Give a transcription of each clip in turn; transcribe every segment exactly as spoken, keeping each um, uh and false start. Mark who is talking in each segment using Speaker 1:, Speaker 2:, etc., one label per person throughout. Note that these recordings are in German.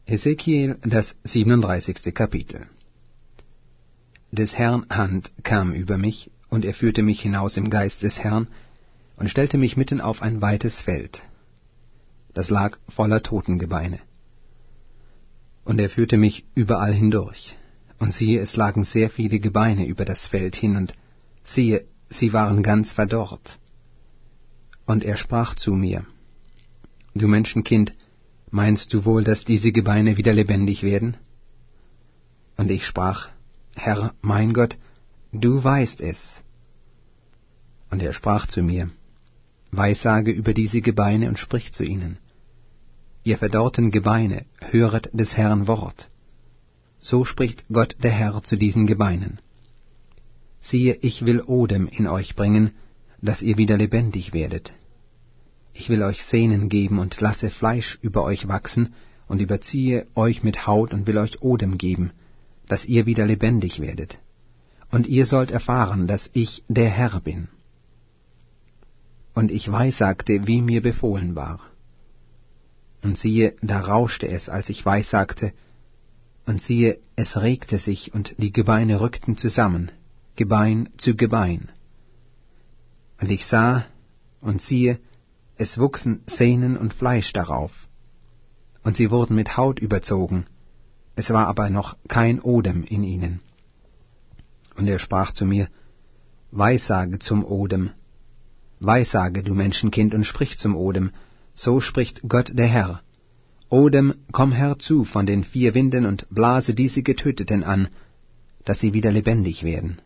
Speaker 1: Hesekiel, das siebenunddreißigste Kapitel. Des Herrn Hand kam über mich, und er führte mich hinaus im Geist des Herrn und stellte mich mitten auf ein weites Feld. Das lag voller Totengebeine. Und er führte mich überall hindurch. Und siehe, es lagen sehr viele Gebeine über das Feld hin, und siehe, sie waren ganz verdorrt. Und er sprach zu mir: Du Menschenkind, meinst du wohl, dass diese Gebeine wieder lebendig werden? Und ich sprach: Herr, mein Gott, du weißt es. Und er sprach zu mir: Weissage über diese Gebeine und sprich zu ihnen. Ihr verdorrten Gebeine, höret des Herrn Wort. So spricht Gott der Herr zu diesen Gebeinen: Siehe, ich will Odem in euch bringen, dass ihr wieder lebendig werdet. Ich will euch Sehnen geben und lasse Fleisch über euch wachsen und überziehe euch mit Haut und will euch Odem geben, dass ihr wieder lebendig werdet. Und ihr sollt erfahren, dass ich der Herr bin. Und ich weissagte, wie mir befohlen war. Und siehe, da rauschte es, als ich weissagte, und siehe, es regte sich, und die Gebeine rückten zusammen, Gebein zu Gebein. Und ich sah, und siehe, es wuchsen Sehnen und Fleisch darauf, und sie wurden mit Haut überzogen, es war aber noch kein Odem in ihnen. Und er sprach zu mir: Weissage zum Odem, weissage, du Menschenkind, und sprich zum Odem, so spricht Gott der Herr: Odem, komm herzu von den vier Winden und blase diese Getöteten an, dass sie wieder lebendig werden.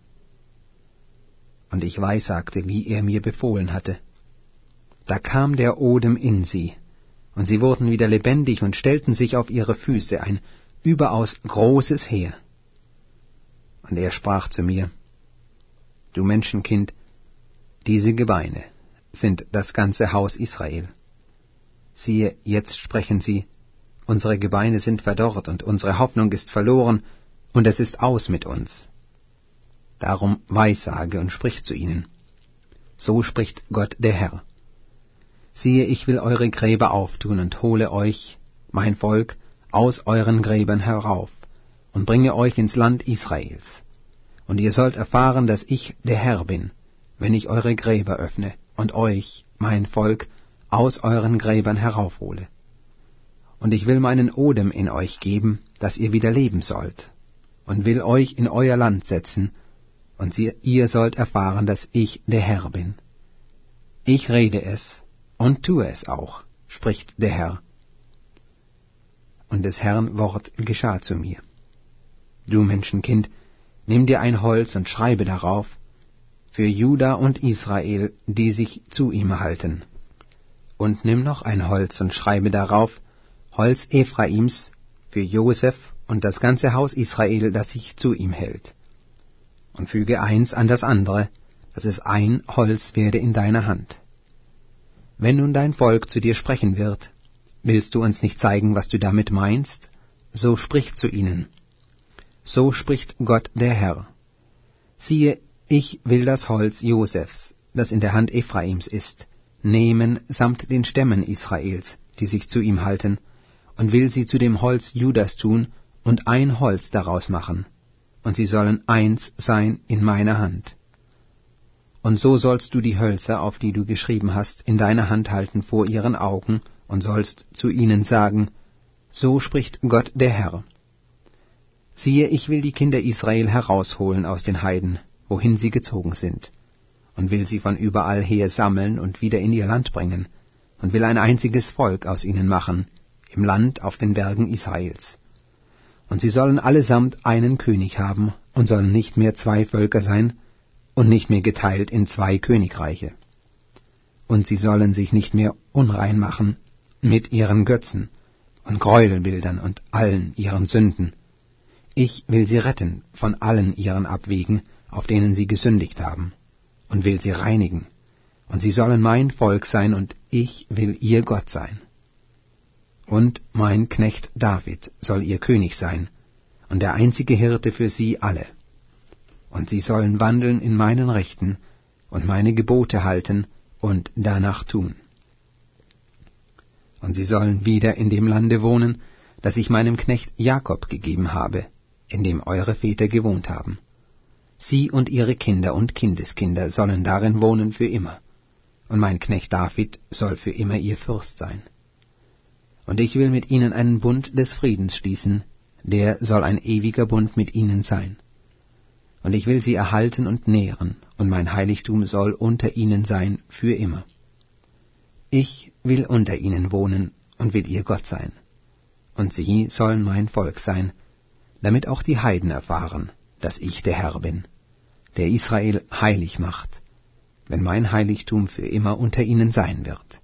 Speaker 1: Und ich weissagte, wie er mir befohlen hatte. Da kam der Odem in sie, und sie wurden wieder lebendig und stellten sich auf ihre Füße, ein überaus großes Heer. Und er sprach zu mir: Du Menschenkind, diese Gebeine sind das ganze Haus Israel. Siehe, jetzt sprechen sie: Unsere Gebeine sind verdorrt, und unsere Hoffnung ist verloren, und es ist aus mit uns. Darum weissage und sprich zu ihnen: So spricht Gott der Herr: Siehe, ich will eure Gräber auftun und hole euch, mein Volk, aus euren Gräbern herauf und bringe euch ins Land Israels. Und ihr sollt erfahren, dass ich der Herr bin, wenn ich eure Gräber öffne und euch, mein Volk, aus euren Gräbern heraufhole. Und ich will meinen Odem in euch geben, dass ihr wieder leben sollt, und will euch in euer Land setzen, und ihr sollt erfahren, dass ich der Herr bin. Ich rede es, und tue es auch, spricht der Herr. Und des Herrn Wort geschah zu mir: Du Menschenkind, nimm dir ein Holz und schreibe darauf: Für Juda und Israel, die sich zu ihm halten. Und nimm noch ein Holz und schreibe darauf: Holz Ephraims, für Joseph und das ganze Haus Israel, das sich zu ihm hält. Und füge eins an das andere, dass es ein Holz werde in deiner Hand. Wenn nun dein Volk zu dir sprechen wird: Willst du uns nicht zeigen, was du damit meinst? So sprich zu ihnen: So spricht Gott der Herr: Siehe, ich will das Holz Josephs, das in der Hand Ephraims ist, nehmen samt den Stämmen Israels, die sich zu ihm halten, und will sie zu dem Holz Judas tun und ein Holz daraus machen, und sie sollen eins sein in meiner Hand. Und so sollst du die Hölzer, auf die du geschrieben hast, in deiner Hand halten vor ihren Augen, und sollst zu ihnen sagen: So spricht Gott der Herr: Siehe, ich will die Kinder Israel herausholen aus den Heiden, wohin sie gezogen sind, und will sie von überall her sammeln und wieder in ihr Land bringen, und will ein einziges Volk aus ihnen machen, im Land auf den Bergen Israels. Und sie sollen allesamt einen König haben, und sollen nicht mehr zwei Völker sein, und nicht mehr geteilt in zwei Königreiche. Und sie sollen sich nicht mehr unrein machen mit ihren Götzen und Gräuelbildern und allen ihren Sünden. Ich will sie retten von allen ihren Abwegen, auf denen sie gesündigt haben, und will sie reinigen. Und sie sollen mein Volk sein, und ich will ihr Gott sein. Und mein Knecht David soll ihr König sein, und der einzige Hirte für sie alle. Und sie sollen wandeln in meinen Rechten und meine Gebote halten und danach tun. Und sie sollen wieder in dem Lande wohnen, das ich meinem Knecht Jakob gegeben habe, in dem eure Väter gewohnt haben. Sie und ihre Kinder und Kindeskinder sollen darin wohnen für immer, und mein Knecht David soll für immer ihr Fürst sein. Und ich will mit ihnen einen Bund des Friedens schließen, der soll ein ewiger Bund mit ihnen sein. Und ich will sie erhalten und nähren, und mein Heiligtum soll unter ihnen sein für immer. Ich will unter ihnen wohnen und will ihr Gott sein, und sie sollen mein Volk sein, damit auch die Heiden erfahren, dass ich der Herr bin, der Israel heilig macht, wenn mein Heiligtum für immer unter ihnen sein wird.